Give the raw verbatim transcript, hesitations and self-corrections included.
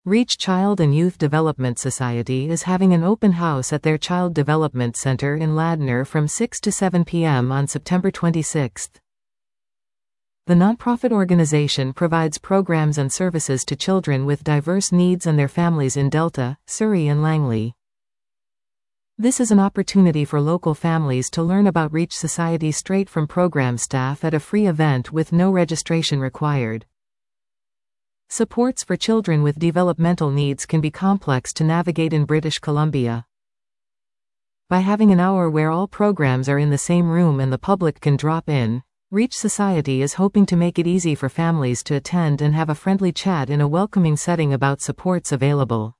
Reach Child and Youth Development Society is having an open house at their Child Development Center in Ladner from six to seven p m on September twenty-sixth. The nonprofit organization provides programs and services to children with diverse needs and their families in Delta, Surrey and Langley. This is an opportunity for local families to learn about Reach Society straight from program staff at a free event with no registration required. Supports for children with developmental needs can be complex to navigate in British Columbia. By having an hour where all programs are in the same room and the public can drop in, Reach Society is hoping to make it easy for families to attend and have a friendly chat in a welcoming setting about supports available.